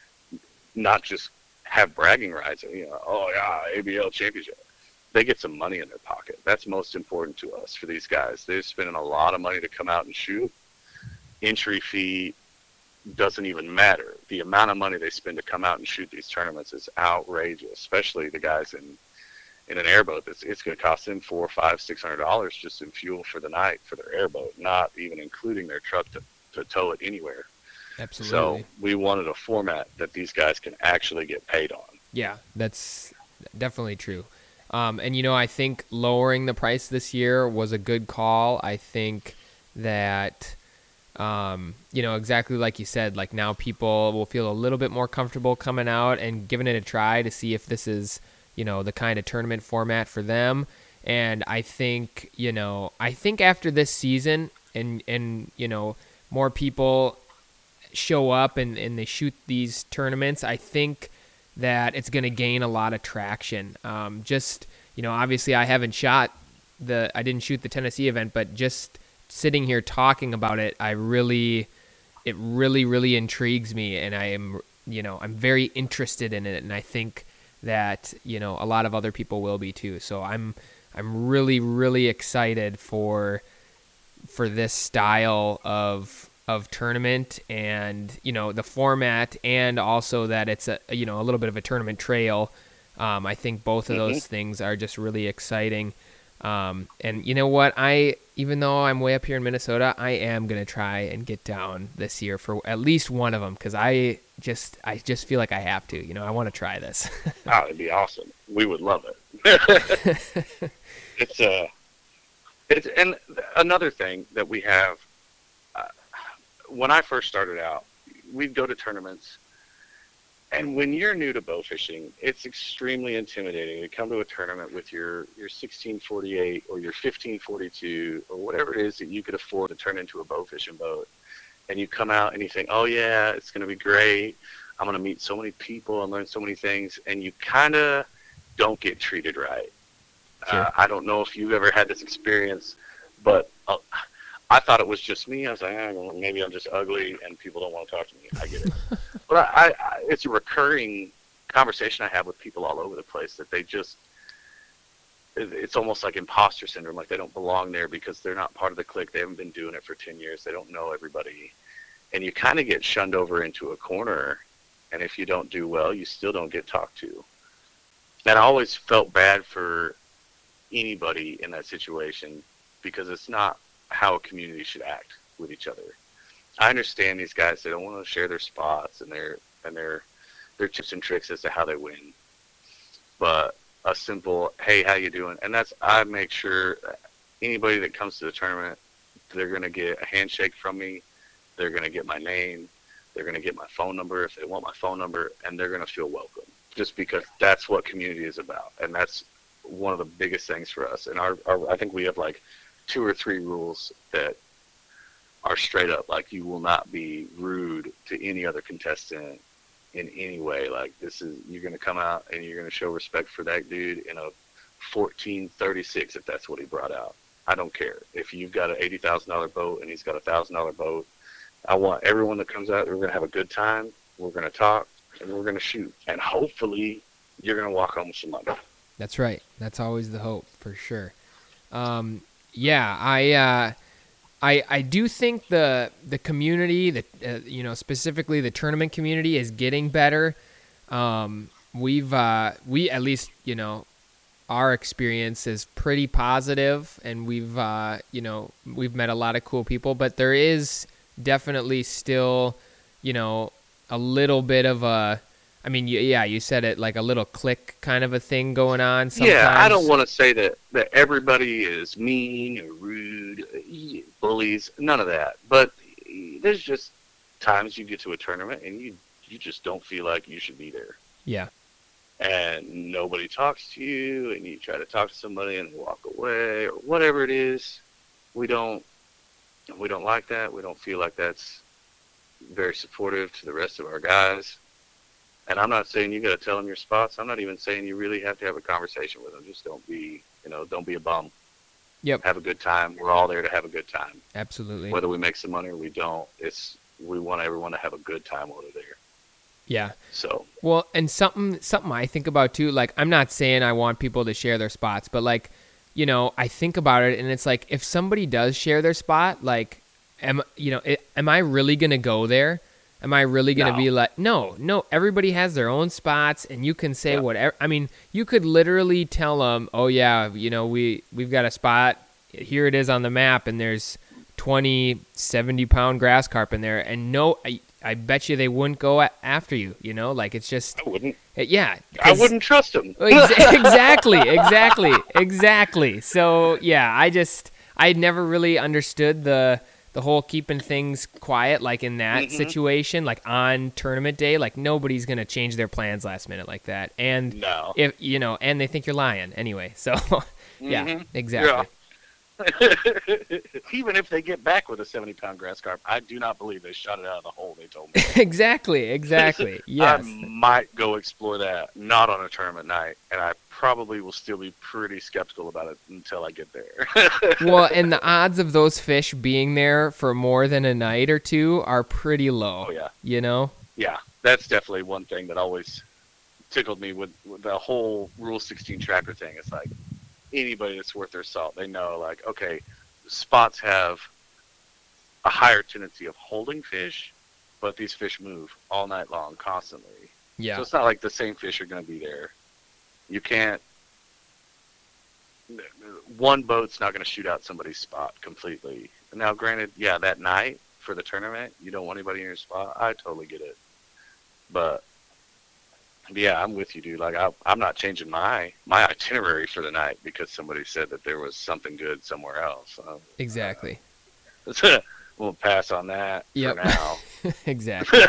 not just have bragging rights. You know, oh yeah, A B L championship. They get some money in their pocket. That's most important to us for these guys. They're spending a lot of money to come out and shoot. Entry fee doesn't even matter. The amount of money they spend to come out and shoot these tournaments is outrageous, especially the guys in in an airboat. It's, it's going to cost them four, five, six hundred dollars just in fuel for the night for their airboat, not even including their truck to, to tow it anywhere. Absolutely. So we wanted a format that these guys can actually get paid on. Yeah, that's definitely true. Um, and, you know, I think lowering the price this year was a good call. I think that, um, you know, exactly like you said, like now people will feel a little bit more comfortable coming out and giving it a try to see if this is, you know, the kind of tournament format for them. And I think, you know, I think after this season and, and you know, more people show up and, and they shoot these tournaments, I think that it's going to gain a lot of traction. Um, just, you know, obviously I haven't shot the, I didn't shoot the Tennessee event, but just sitting here talking about it, I really, it really, really intrigues me. And I am, you know, I'm very interested in it. And I think that, you know, a lot of other people will be too. So I'm, I'm really, really excited for, for this style of, of tournament, and you know, the format, and also that it's a, you know, a little bit of a tournament trail. Um, I think both of Mm-hmm. those things are just really exciting. Um, and you know what, I, even though I'm way up here in Minnesota, I am going to try and get down this year for at least one of them. Cause I just, I just feel like I have to, you know, I want to try this. Oh, it'd be awesome. We would love it. It's uh, it's, and another thing that we have, uh, when I first started out, we'd go to tournaments, and when you're new to bow fishing, it's extremely intimidating to come to a tournament with your, your sixteen forty-eight or your fifteen forty-two or whatever it is that you could afford to turn into a bow fishing boat. And you come out and you think, oh yeah, it's going to be great. I'm going to meet so many people and learn so many things. And you kind of don't get treated right. Sure. Uh, I don't know if you've ever had this experience, but uh, I thought it was just me. I was like, eh, well, maybe I'm just ugly and people don't want to talk to me. I get it. But I, I, it's a recurring conversation I have with people all over the place that they just, it, it's almost like imposter syndrome. Like they don't belong there because they're not part of the clique. They haven't been doing it for ten years. They don't know everybody. And you kind of get shunned over into a corner. And if you don't do well, you still don't get talked to. And I always felt bad for anybody in that situation because it's not how a community should act with each other. I understand these guys, they don't want to share their spots and their and their their tips and tricks as to how they win. but a simple, hey, how you doing? And that's, I make sure anybody that comes to the tournament, they're going to get a handshake from me. They're going to get my name. They're going to get my phone number if they want my phone number, and they're going to feel welcome, just because that's what community is about. And that's one of the biggest things for us. And our, our I think we have like two or three rules that are straight up, like, you will not be rude to any other contestant in any way. Like, this is, you're going to come out and you're going to show respect for that dude in a fourteen thirty-six if that's what he brought out. I don't care. If you've got an eighty thousand dollars boat and he's got a one thousand dollars boat, I want everyone that comes out, we're going to have a good time, we're going to talk, and we're going to shoot. And hopefully you're going to walk home with some money. That's right. That's always the hope, for sure. Um, yeah, I... Uh, I, I do think the the community, the uh, you know, specifically the tournament community, is getting better. Um, we've uh, we at least, you know, our experience is pretty positive, and we've uh, you know we've met a lot of cool people. But there is definitely still, you know, a little bit of a, I mean, you, yeah, you said it, like a little click kind of a thing going on sometimes. Yeah, I don't want to say that, that everybody is mean or rude, bullies, none of that. But there's just times you get to a tournament and you, you just don't feel like you should be there. Yeah. And nobody talks to you, and you try to talk to somebody and they walk away or whatever it is. We don't, we don't like that. We don't feel like that's very supportive to the rest of our guys. And I'm not saying you got to tell them your spots. I'm not even saying you really have to have a conversation with them. Just don't be, you know, don't be a bum. Yep. Have a good time. We're all there to have a good time. Absolutely. Whether we make some money or we don't, it's, we want everyone to have a good time while they're there. Yeah. So. Well, and something something I think about too, like, I'm not saying I want people to share their spots, but like, you know, I think about it and it's like, if somebody does share their spot, like, am you know, it, am I really going to go there? Am I really going to No. be like, no, no, everybody has their own spots and you can say Yeah. whatever. I mean, you could literally tell them, oh yeah, you know, we, we've got a spot, here it is on the map, and there's twenty, seventy pound grass carp in there. And no, I, I bet you they wouldn't go a- after you, you know, like, it's just, I wouldn't. it, yeah. I 'cause- wouldn't trust them. Ex- exactly, exactly, exactly. So yeah, I just, I never really understood the, the whole keeping things quiet, like in that Mhm. situation, like on tournament day, like nobody's going to change their plans last minute like that. And No. if, you know, and they think you're lying anyway. So yeah, Mhm. exactly. Yeah. Even if they get back with a seventy pound grass carp, I do not believe they shot it out of the hole they told me. exactly, exactly. Yes. I might go explore that, not on a tournament night, and I probably will still be pretty skeptical about it until I get there. Well, and the odds of those fish being there for more than a night or two are pretty low. Oh, yeah. You know? Yeah, that's definitely one thing that always tickled me with, with the whole Rule sixteen tracker thing. It's like, anybody that's worth their salt, they know, like, okay, spots have a higher tendency of holding fish, but these fish move all night long, constantly. Yeah. So it's not like the same fish are going to be there. You can't, one boat's not going to shoot out somebody's spot completely. Now, granted, yeah, that night for the tournament, you don't want anybody in your spot. I totally get it. But yeah, I'm with you, dude. Like, I, I'm not changing my my itinerary for the night because somebody said that there was something good somewhere else. So, Exactly. uh, we'll pass on that Yep. for now. Exactly.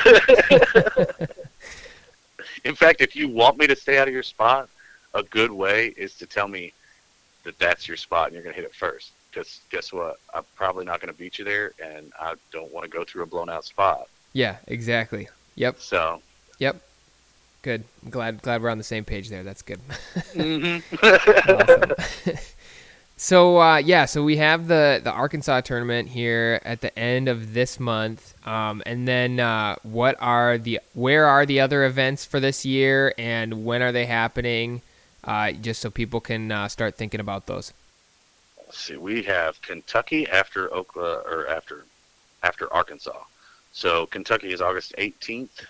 In fact, if you want me to stay out of your spot, a good way is to tell me that that's your spot and you're going to hit it first. Because guess what? I'm probably not going to beat you there, and I don't want to go through a blown out spot. Yeah, exactly. Yep. So. Yep. Good. I'm glad glad we're on the same page there. That's good. Mm-hmm. Awesome. So uh, yeah, so we have the, the Arkansas tournament here at the end of this month, um, and then uh, what are the where are the other events for this year, and when are they happening? Uh, just so people can uh, start thinking about those. Let's see, we have Kentucky after Oklahoma or after after Arkansas. So Kentucky is August eighteenth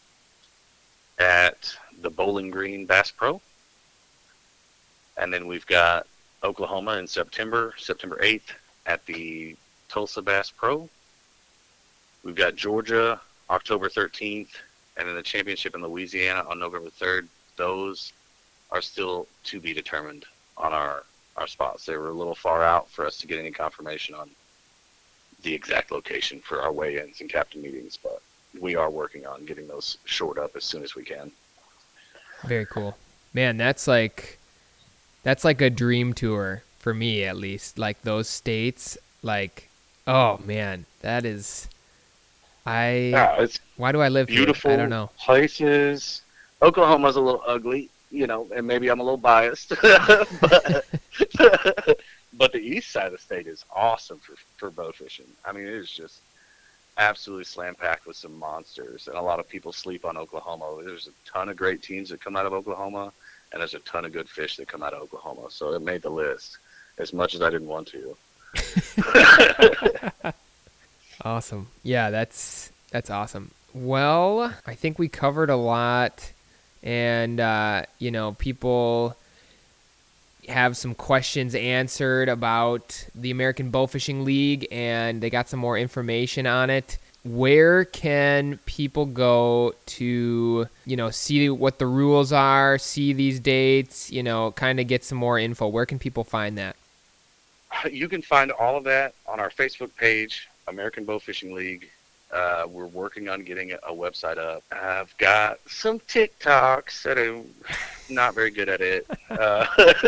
at the Bowling Green Bass Pro, and then we've got Oklahoma in September, September eighth at the Tulsa Bass Pro. We've got Georgia October thirteenth, and then the championship in Louisiana on November third. Those are still to be determined on our, our spots. They were a little far out for us to get any confirmation on the exact location for our weigh-ins and captain meetings, but we are working on getting those shored up as soon as we can. Very cool. Man, that's like that's like a dream tour for me, at least. Like those states, like, oh man, that is I Yeah, it's why do I live beautiful here? I don't know. places. Oklahoma's a little ugly, you know, and maybe I'm a little biased, but but the east side of the state is awesome for for bow fishing. I mean, it is just absolutely slam packed with some monsters, and a lot of people sleep on Oklahoma. There's a ton of great teams that come out of Oklahoma, and there's a ton of good fish that come out of Oklahoma. So it made the list, as much as I didn't want to. Awesome. Yeah, that's that's awesome. Well, I think we covered a lot, and uh, you know, people have some questions answered about the American Bowfishing League, and they got some more information on it. Where can people go to, you know, see what the rules are, see these dates, you know, kind of get some more info? Where can people find that? You can find all of that on our Facebook page, American Bowfishing League. Uh, we're working on getting a website up. I've got some TikToks that I'm not very good at it. Uh,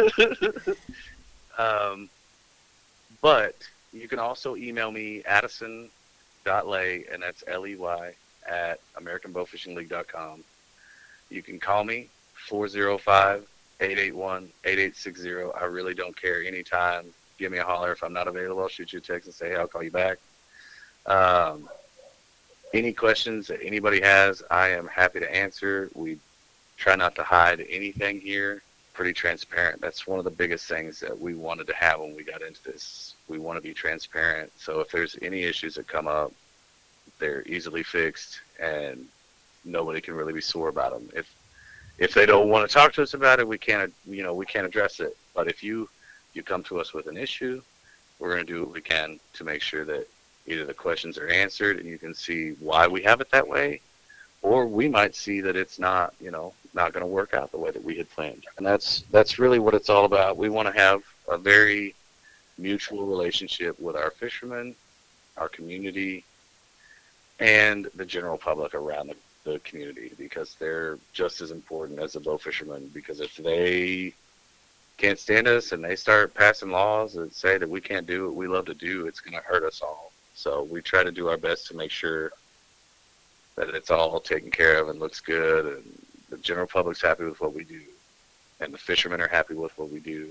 um, but you can also email me, Addison dot lay, and that's L E Y, at American Bowfishing League dot com. You can call me, four oh five, eight eight one, eight eight six zero. I really don't care. Anytime, give me a holler. If I'm not available, I'll shoot you a text and say, hey, I'll call you back. Um, any questions that anybody has, I am happy to answer. We try not to hide anything here. Pretty transparent. That's one of the biggest things that we wanted to have when we got into this. We want to be transparent. So if there's any issues that come up, they're easily fixed, and nobody can really be sore about them. If if they don't want to talk to us about it, we can't, you know, we can't address it. But if you you come to us with an issue, we're going to do what we can to make sure that either the questions are answered and you can see why we have it that way, or we might see that it's not, you know, not going to work out the way that we had planned. And that's that's really what it's all about. We want to have a very mutual relationship with our fishermen, our community, and the general public around the, the community, because they're just as important as the bow fishermen. Because if they can't stand us and they start passing laws that say that we can't do what we love to do, it's going to hurt us all. So we try to do our best to make sure that it's all taken care of and looks good, and the general public's happy with what we do, and the fishermen are happy with what we do.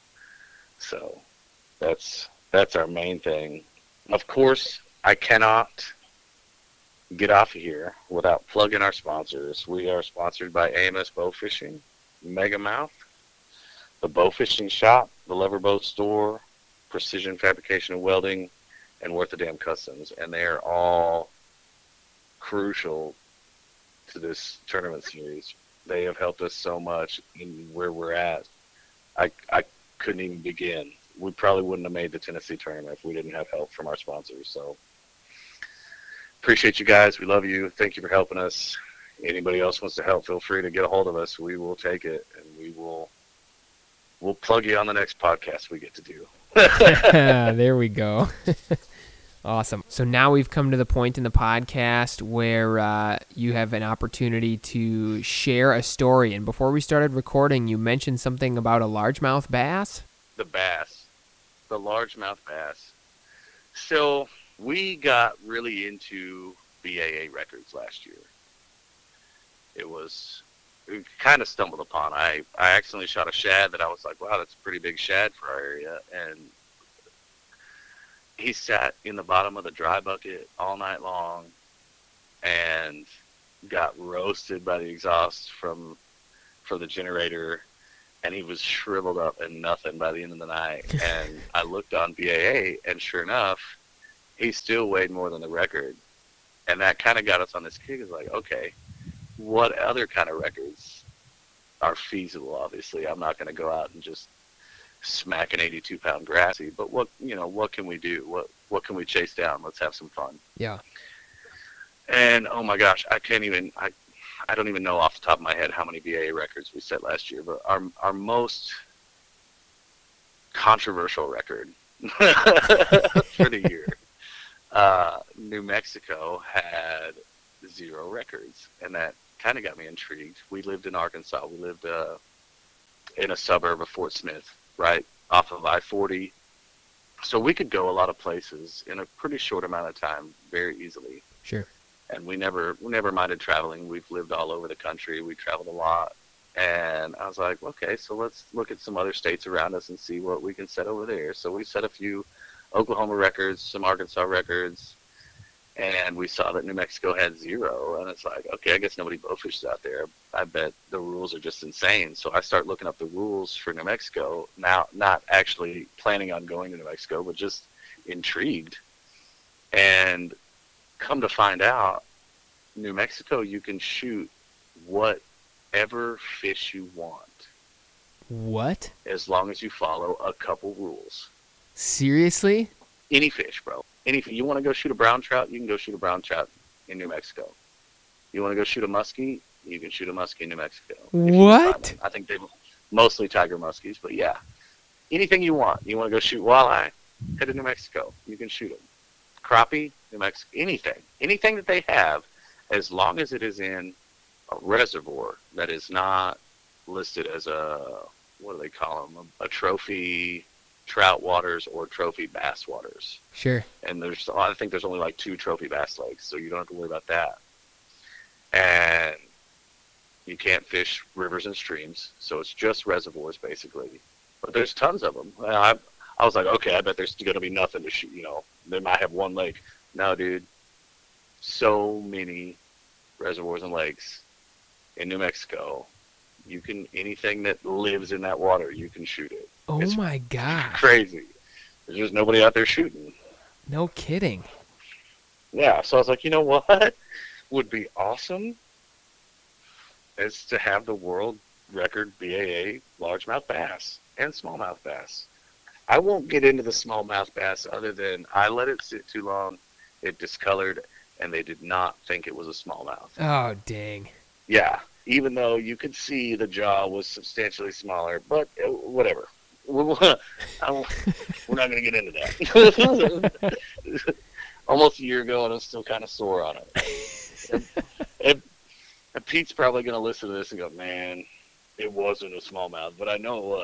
So that's that's our main thing. Of course, I cannot get off of here without plugging our sponsors. We are sponsored by A M S Bow Fishing, Megamouth, the Bow Fishing Shop, the Lever Boat Store, Precision Fabrication and Welding, and Worth a Damn Customs. And they are all crucial to this tournament series. They have helped us so much in where we're at. I, I couldn't even begin. We probably wouldn't have made the Tennessee tournament if we didn't have help from our sponsors. So appreciate you guys. We love you. Thank you for helping us. Anybody else wants to help, feel free to get a hold of us. We will take it, and we will we'll plug you on the next podcast we get to do. There we go. Awesome. So now we've come to the point in the podcast where uh, you have an opportunity to share a story. And before we started recording, you mentioned something about a largemouth bass? The bass. The largemouth bass. So we got really into B A A records last year. It was... We kind of stumbled upon. I, I accidentally shot a shad that I was like, wow, that's a pretty big shad for our area. And he sat in the bottom of the dry bucket all night long and got roasted by the exhaust from from the generator. And he was shriveled up and nothing by the end of the night. And I looked on B A A, and sure enough, he still weighed more than the record. And that kind of got us on this kick. It's like, okay, what other kind of records are feasible? Obviously, I'm not going to go out and just smack an eighty-two pound grassy, but what, you know, what can we do? What, what can we chase down? Let's have some fun. Yeah. And oh my gosh, I can't even, I, I don't even know off the top of my head how many B A A records we set last year, but our our most controversial record for the year, uh, New Mexico had zero records, and that kind of got me intrigued. We lived in Arkansas. We lived uh, in a suburb of Fort Smith, right off of I forty. So we could go a lot of places in a pretty short amount of time, very easily. Sure. And we never, we never minded traveling. We've lived all over the country. We traveled a lot. And I was like, okay, so let's look at some other states around us and see what we can set over there. So we set a few Oklahoma records, some Arkansas records, and we saw that New Mexico had zero. And it's like, okay, I guess nobody bowfishes out there. I bet the rules are just insane. So I start looking up the rules for New Mexico, now not actually planning on going to New Mexico, but just intrigued. And come to find out, New Mexico, you can shoot whatever fish you want. What? As long as you follow a couple rules. Seriously? Any fish, bro. Any you want to go shoot a brown trout, you can go shoot a brown trout in New Mexico. You want to go shoot a muskie, you can shoot a muskie in New Mexico. What? I think they mostly tiger muskies, but yeah. Anything you want. You want to go shoot walleye, head to New Mexico. You can shoot them. Crappie, New Mexico, anything. Anything that they have, as long as it is in a reservoir that is not listed as a, what do they call them, a, a trophy trout waters or trophy bass waters. Sure. And there's, I think there's only like two trophy bass lakes, so you don't have to worry about that. And you can't fish rivers and streams, so it's just reservoirs basically. But there's tons of them. I, I was like, okay, I bet there's going to be nothing to shoot, you know. They might have one lake. No, dude. So many reservoirs and lakes in New Mexico. You can, anything that lives in that water, you can shoot it. Oh It's my gosh. crazy. There's just nobody out there shooting. No kidding. Yeah, so I was like, you know what would be awesome is to have the world record B A A largemouth bass and smallmouth bass. I won't get into the smallmouth bass other than I let it sit too long, it discolored, and they did not think it was a smallmouth. Oh, dang. Yeah, even though you could see the jaw was substantially smaller, but uh, whatever. We're, I won't- we're not going to get into that. Almost a year ago, and I'm still kind of sore on it. And, and, and Pete's probably going to listen to this and go, man, it wasn't a smallmouth, but I know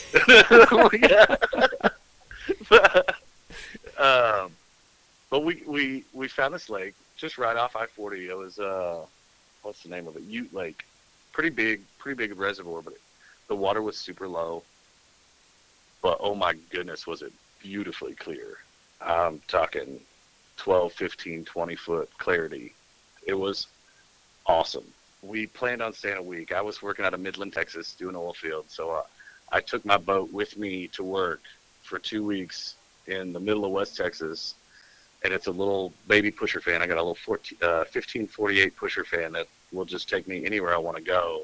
it was. um, but we, we, we found this lake just right off I forty. It was, uh, what's the name of it? Ute Lake. Pretty big, pretty big reservoir, but it, the water was super low. But oh my goodness, was it beautifully clear. I'm talking twelve, fifteen, twenty foot clarity. It was awesome. We planned on staying a week. I was working out of Midland, Texas, doing oil field. So uh, I took my boat with me to work for two weeks in the middle of West Texas. And it's a little baby pusher fan. I got a little fourteen, uh, fifteen forty-eight pusher fan that will just take me anywhere I want to go.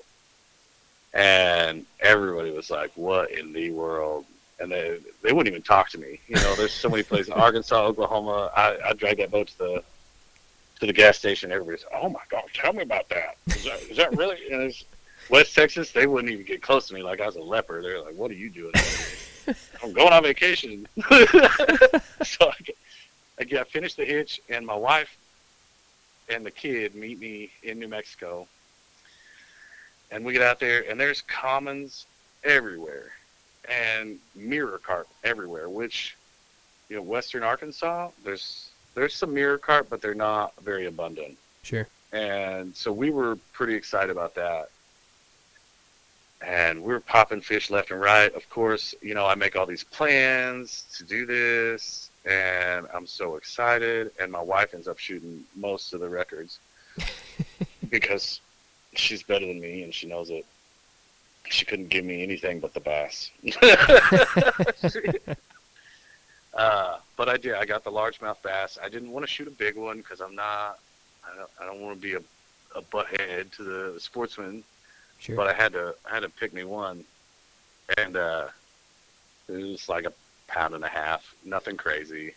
And everybody was like, what in the world? And they they wouldn't even talk to me. You know, there's so many places. Arkansas, Oklahoma. I, I dragged that boat to the to the gas station. Everybody's, oh my God, tell me about that. Is that, is that really? And there's West Texas, they wouldn't even get close to me like I was a leper. They're like, what are you doing? I'm going on vacation. So I, I, I finished the hitch, and my wife and the kid meet me in New Mexico. And we get out there, and there's commons everywhere and mirror carp everywhere, which, you know, western Arkansas, there's there's some mirror carp, but they're not very abundant. Sure. And so we were pretty excited about that. And we were popping fish left and right. Of course, you know, I make all these plans to do this, and I'm so excited. And my wife ends up shooting most of the records because she's better than me, and she knows it. She couldn't give me anything but the bass. uh, but I did. I got the largemouth bass. I didn't want to shoot a big one because I'm not. I don't. I don't want to be a, a butthead to the sportsman. Sure. But I had to. I had to pick me one, and uh, it was like a pound and a half. Nothing crazy.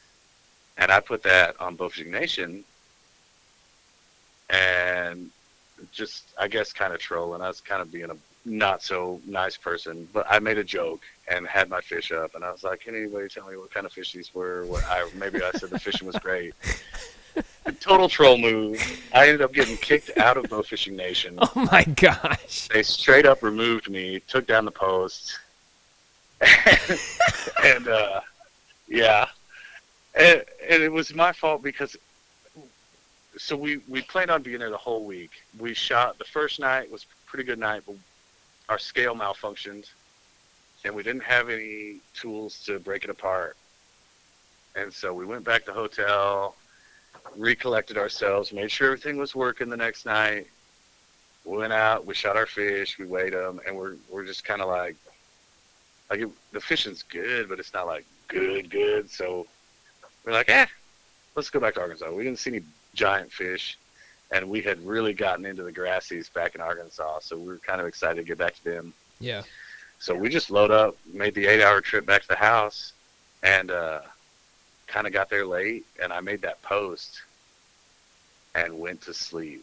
And I put that on Bowfishing Nation, and just, I guess, kind of trolling. I was kind of being a not so nice person, but I made a joke and had my fish up, and I was like, can anybody tell me what kind of fish these were? What I maybe I said the fishing was great. Total troll move. I ended up getting kicked out of Bow Fishing Nation. Oh my gosh. They straight up removed me, took down the post, and, and uh, yeah, and, and it was my fault because. So we, we planned on being there the whole week. We shot, the first night was a pretty good night, but our scale malfunctioned, and we didn't have any tools to break it apart. And so we went back to the hotel, recollected ourselves, made sure everything was working the next night. We went out, we shot our fish, we weighed them, and we're we're just kind of like, like it, the fishing's good, but it's not like good, good. So we're like, eh, let's go back to Arkansas. We didn't see any giant fish, and we had really gotten into the grassies back in Arkansas, so we were kind of excited to get back to them. Yeah. So we just load up, made the eight-hour trip back to the house, and uh, kind of got there late, and I made that post and went to sleep.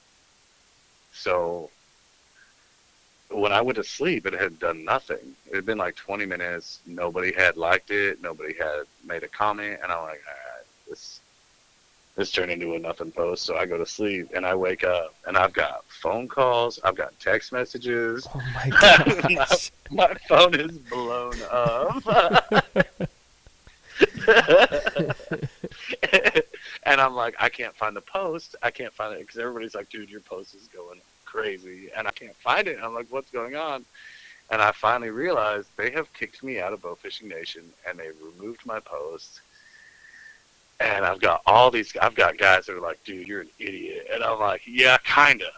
So when I went to sleep, it had done nothing. It had been like twenty minutes. Nobody had liked it. Nobody had made a comment, and I'm like, all right, this This turned into a nothing post, so I go to sleep, and I wake up, and I've got phone calls, I've got text messages. Oh my gosh. my, my phone is blown up. And I'm like, I can't find the post. I can't find it, because everybody's like, dude, your post is going crazy, and I can't find it. And I'm like, what's going on? And I finally realized they have kicked me out of Bow Fishing Nation, and they've removed my post. And I've got all these, I've got guys that are like, dude, you're an idiot. And I'm like, yeah, kind of.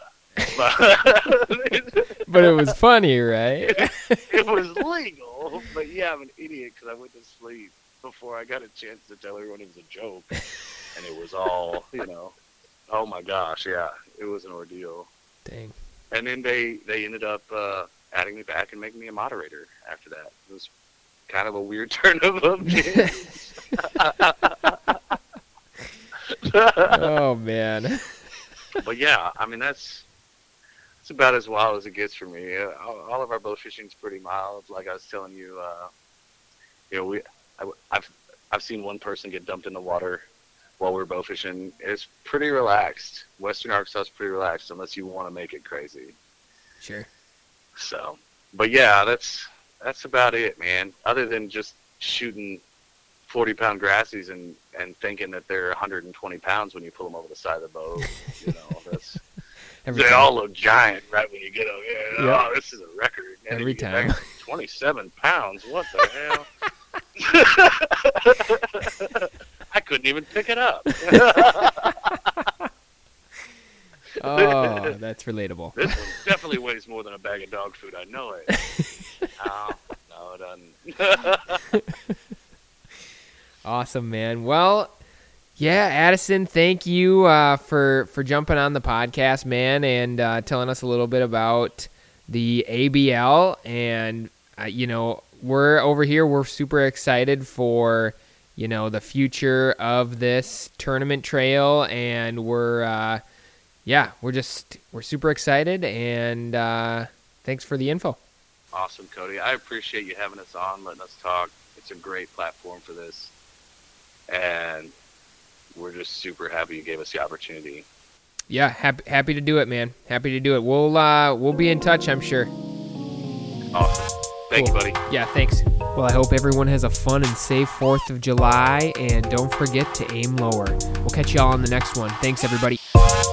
But it was funny, right? It, it was legal. But yeah, I'm an idiot because I went to sleep before I got a chance to tell everyone it was a joke. And it was all, you know, oh my gosh, yeah, it was an ordeal. Dang. And then they, they ended up uh, adding me back and making me a moderator after that. It was kind of a weird turn of events. Oh man. But yeah, I mean that's it's about as wild as it gets for me. Uh, all, all of our bow fishing's pretty mild. Like I was telling you, uh, you know, we I, I've I've seen one person get dumped in the water while we're bow fishing. It's pretty relaxed. Western Arkansas is pretty relaxed unless you want to make it crazy. Sure. So, but yeah, that's that's about it, man. Other than just shooting forty pound grassies and, and thinking that they're one hundred twenty pounds when you pull them over the side of the boat. You know, that's Every they time. all look giant right when you get them. Yeah, Yeah. Oh, this is a record. And Every then you get time. back, twenty-seven pounds. What the hell? I couldn't even pick it up. Oh, that's relatable. This one definitely weighs more than a bag of dog food. I know it. Oh, no, it doesn't. Awesome, man. Well, yeah, Addison, thank you uh, for for jumping on the podcast, man, and uh, telling us a little bit about the A B L. And uh, you know, we're over here. We're super excited for you know the future of this tournament trail, and we're uh, yeah, we're just we're super excited. And uh, thanks for the info. Awesome, Cody. I appreciate you having us on, letting us talk. It's a great platform for this. And we're just super happy you gave us the opportunity. Yeah, happy happy to do it, man. Happy to do it. We'll uh, we'll be in touch, I'm sure. Awesome. Thank Cool. you, buddy. Yeah, thanks. Well, I hope everyone has a fun and safe fourth of July, and don't forget to aim lower. We'll catch y'all on the next one. Thanks, everybody.